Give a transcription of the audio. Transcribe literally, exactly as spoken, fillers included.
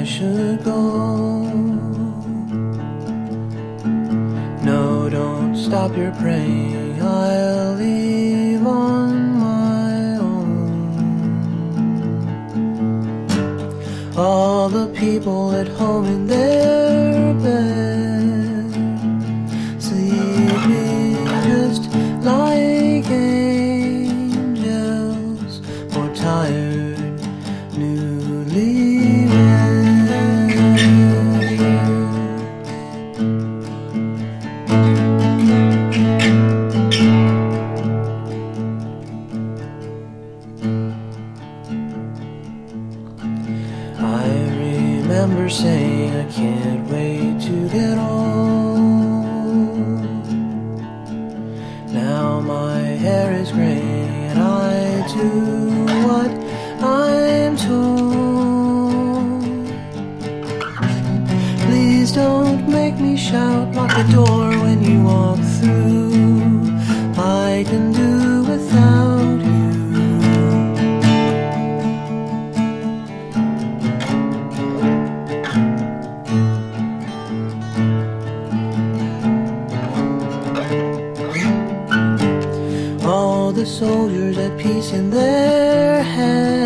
should go. No, don't stop your praying, I'll leave on my own. All the people at home in their bed, sleeping just like angels, or tired newlyweds. I remember saying I can't wait to get old. Now my hair is gray and I do what I'm told. Please don't make me shout, lock the door when you walk through. I can do without you. All the soldiers at peace in their heads